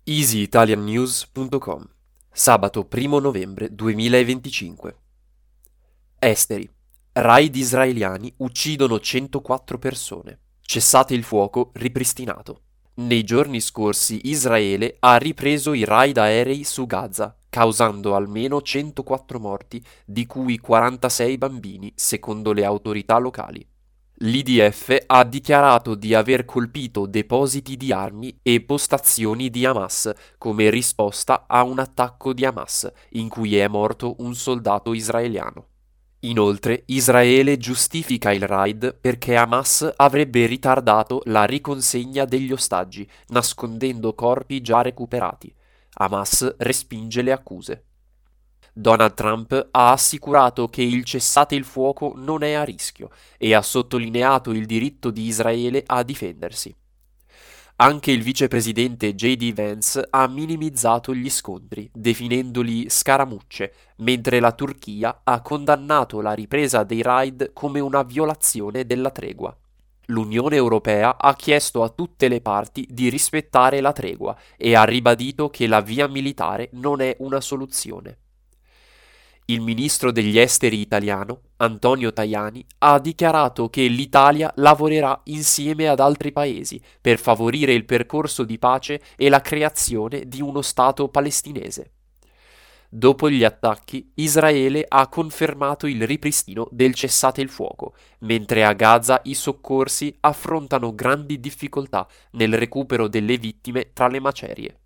EasyItalianNews.com Sabato 1 novembre 2025. Esteri. Raid israeliani uccidono 104 persone. Cessate il fuoco ripristinato. Nei giorni scorsi Israele ha ripreso i raid aerei su Gaza, causando almeno 104 morti, di cui 46 bambini, secondo le autorità locali. L'IDF ha dichiarato di aver colpito depositi di armi e postazioni di Hamas come risposta a un attacco di Hamas in cui è morto un soldato israeliano. Inoltre, Israele giustifica il raid perché Hamas avrebbe ritardato la riconsegna degli ostaggi, nascondendo corpi già recuperati. Hamas respinge le accuse. Donald Trump ha assicurato che il cessate il fuoco non è a rischio e ha sottolineato il diritto di Israele a difendersi. Anche il vicepresidente J.D. Vance ha minimizzato gli scontri, definendoli scaramucce, mentre la Turchia ha condannato la ripresa dei raid come una violazione della tregua. L'Unione Europea ha chiesto a tutte le parti di rispettare la tregua e ha ribadito che la via militare non è una soluzione. Il ministro degli esteri italiano, Antonio Tajani, ha dichiarato che l'Italia lavorerà insieme ad altri paesi per favorire il percorso di pace e la creazione di uno Stato palestinese. Dopo gli attacchi, Israele ha confermato il ripristino del cessate il fuoco, mentre a Gaza i soccorsi affrontano grandi difficoltà nel recupero delle vittime tra le macerie.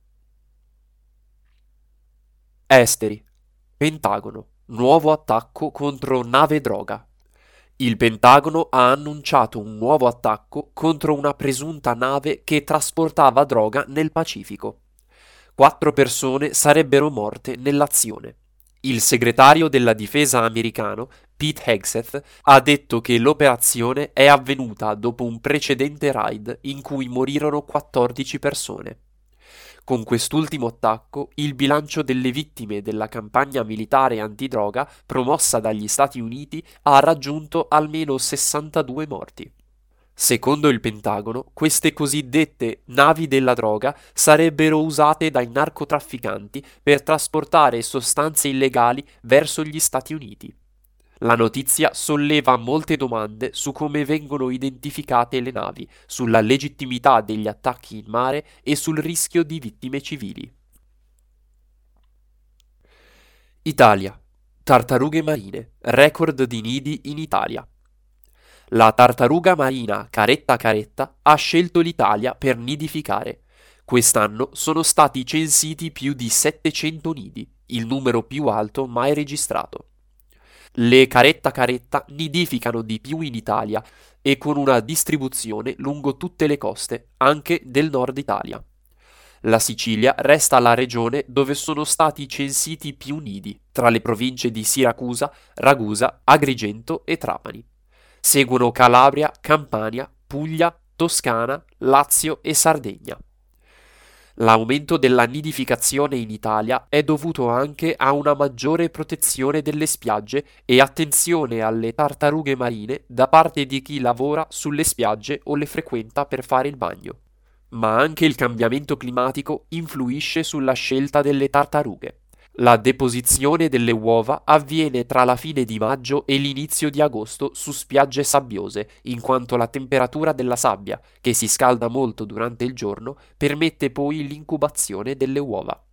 Esteri. Pentagono. Nuovo attacco contro nave droga. Il Pentagono ha annunciato un nuovo attacco contro una presunta nave che trasportava droga nel Pacifico. 4 persone sarebbero morte nell'azione. Il segretario della difesa americano, Pete Hegseth, ha detto che l'operazione è avvenuta dopo un precedente raid in cui morirono 14 persone. Con quest'ultimo attacco, il bilancio delle vittime della campagna militare antidroga promossa dagli Stati Uniti ha raggiunto almeno 62 morti. Secondo il Pentagono, queste cosiddette navi della droga sarebbero usate dai narcotrafficanti per trasportare sostanze illegali verso gli Stati Uniti. La notizia solleva molte domande su come vengono identificate le navi, sulla legittimità degli attacchi in mare e sul rischio di vittime civili. Italia. Tartarughe marine. Record di nidi in Italia. La tartaruga marina Caretta Caretta ha scelto l'Italia per nidificare. Quest'anno sono stati censiti più di 700 nidi, il numero più alto mai registrato. Le Caretta Caretta nidificano di più in Italia e con una distribuzione lungo tutte le coste, anche del nord Italia. La Sicilia resta la regione dove sono stati censiti più nidi, tra le province di Siracusa, Ragusa, Agrigento e Trapani. Seguono Calabria, Campania, Puglia, Toscana, Lazio e Sardegna. L'aumento della nidificazione in Italia è dovuto anche a una maggiore protezione delle spiagge e attenzione alle tartarughe marine da parte di chi lavora sulle spiagge o le frequenta per fare il bagno. Ma anche il cambiamento climatico influisce sulla scelta delle tartarughe. La deposizione delle uova avviene tra la fine di maggio e l'inizio di agosto su spiagge sabbiose, in quanto la temperatura della sabbia, che si scalda molto durante il giorno, permette poi l'incubazione delle uova.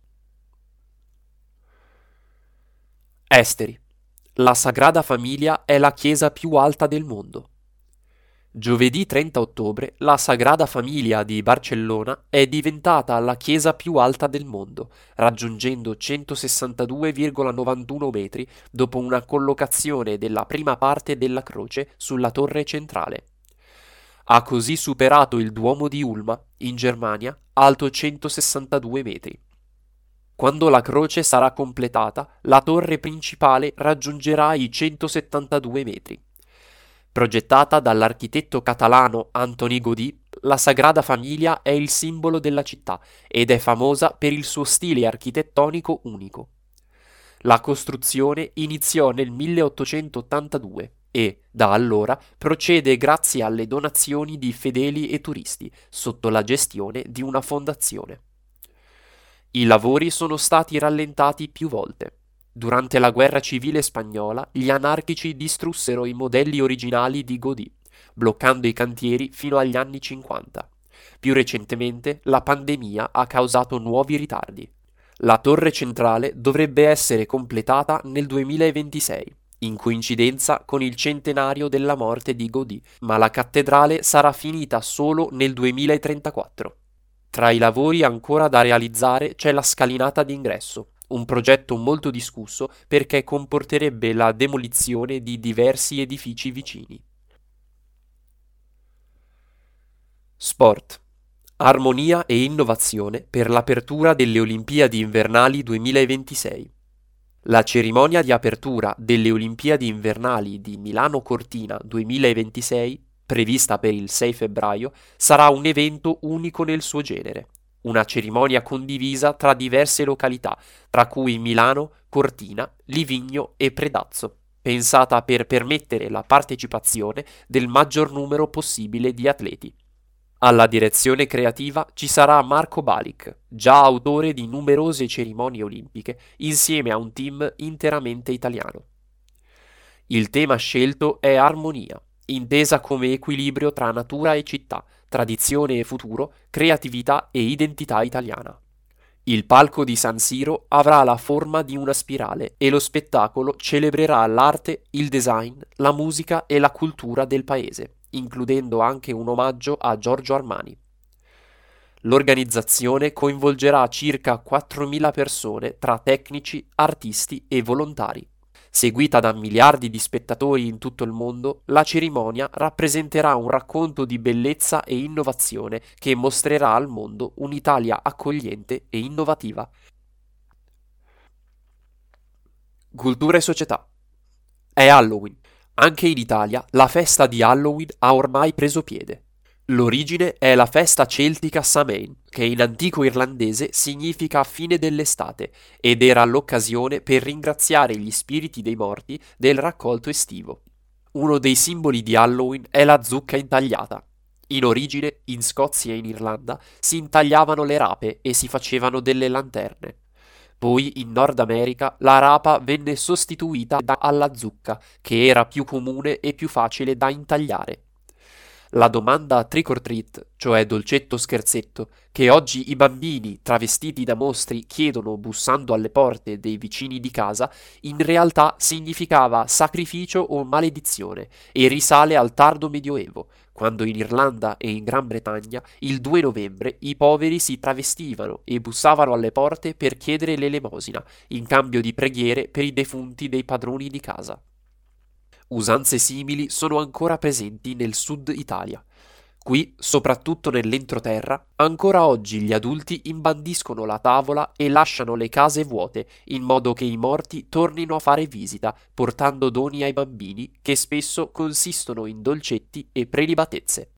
Esteri. La Sagrada Famiglia è la chiesa più alta del mondo. Giovedì 30 ottobre la Sagrada Famiglia di Barcellona è diventata la chiesa più alta del mondo, raggiungendo 162,91 metri dopo una collocazione della prima parte della croce sulla torre centrale. Ha così superato il Duomo di Ulma, in Germania, alto 162 metri. Quando la croce sarà completata, la torre principale raggiungerà i 172 metri. Progettata dall'architetto catalano Antoni Gaudí, la Sagrada Famiglia è il simbolo della città ed è famosa per il suo stile architettonico unico. La costruzione iniziò nel 1882 e, da allora, procede grazie alle donazioni di fedeli e turisti, sotto la gestione di una fondazione. I lavori sono stati rallentati più volte. Durante la guerra civile spagnola, gli anarchici distrussero i modelli originali di Gaudí, bloccando i cantieri fino agli anni 50. Più recentemente, la pandemia ha causato nuovi ritardi. La torre centrale dovrebbe essere completata nel 2026, in coincidenza con il centenario della morte di Gaudí, ma la cattedrale sarà finita solo nel 2034. Tra i lavori ancora da realizzare c'è la scalinata d'ingresso, un progetto molto discusso perché comporterebbe la demolizione di diversi edifici vicini. Sport. Armonia e innovazione per l'apertura delle Olimpiadi invernali 2026. La cerimonia di apertura delle Olimpiadi invernali di Milano Cortina 2026, prevista per il 6 febbraio, sarà un evento unico nel suo genere. Una cerimonia condivisa tra diverse località, tra cui Milano, Cortina, Livigno e Predazzo, pensata per permettere la partecipazione del maggior numero possibile di atleti. Alla direzione creativa ci sarà Marco Balic, già autore di numerose cerimonie olimpiche, insieme a un team interamente italiano. Il tema scelto è armonia, intesa come equilibrio tra natura e città, tradizione e futuro, creatività e identità italiana. Il palco di San Siro avrà la forma di una spirale e lo spettacolo celebrerà l'arte, il design, la musica e la cultura del paese, includendo anche un omaggio a Giorgio Armani. L'organizzazione coinvolgerà circa 4.000 persone tra tecnici, artisti e volontari. Seguita da miliardi di spettatori in tutto il mondo, la cerimonia rappresenterà un racconto di bellezza e innovazione che mostrerà al mondo un'Italia accogliente e innovativa. Cultura e società. È Halloween. Anche in Italia la festa di Halloween ha ormai preso piede. L'origine è la festa celtica Samhain, che in antico irlandese significa fine dell'estate, ed era l'occasione per ringraziare gli spiriti dei morti del raccolto estivo. Uno dei simboli di Halloween è la zucca intagliata. In origine, in Scozia e in Irlanda, si intagliavano le rape e si facevano delle lanterne. Poi in Nord America la rapa venne sostituita alla zucca, che era più comune e più facile da intagliare. La domanda trick or treat, cioè dolcetto scherzetto, che oggi i bambini travestiti da mostri chiedono bussando alle porte dei vicini di casa, in realtà significava sacrificio o maledizione e risale al tardo Medioevo, quando in Irlanda e in Gran Bretagna il 2 novembre i poveri si travestivano e bussavano alle porte per chiedere l'elemosina, in cambio di preghiere per i defunti dei padroni di casa. Usanze simili sono ancora presenti nel sud Italia. Qui, soprattutto nell'entroterra, ancora oggi gli adulti imbandiscono la tavola e lasciano le case vuote, in modo che i morti tornino a fare visita, portando doni ai bambini, che spesso consistono in dolcetti e prelibatezze.